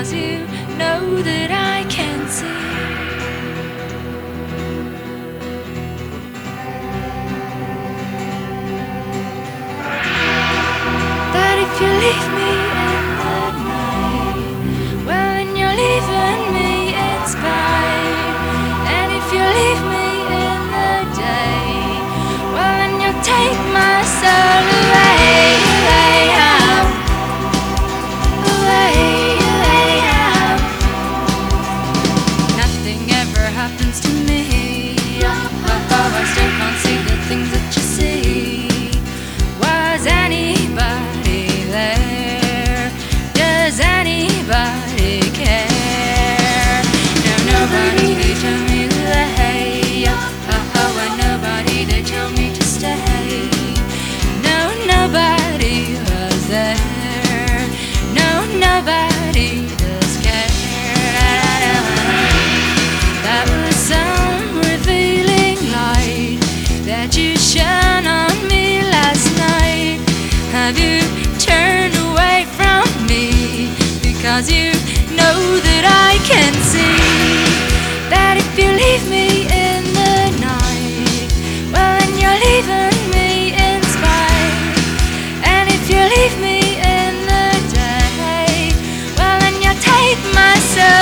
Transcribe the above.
because you know that I can see that if you leave me in the night, well then you're leaving me in spite. And if you leave me in the day, well then you'll take my soul away. Nothing ever happens to me. I still can't see the things that you see. Was anybody there? Does anybody care? No, nobody they tell me to lay. And nobody they tell me to stay. No, nobody was there. No, nobody does care. That was some revealing light that you shone on me last night. Have you turned away from me because you know that I can see that if you leave me in the night, well then you're leaving me in spite. And if you leave me in the day, well then you'll take my soul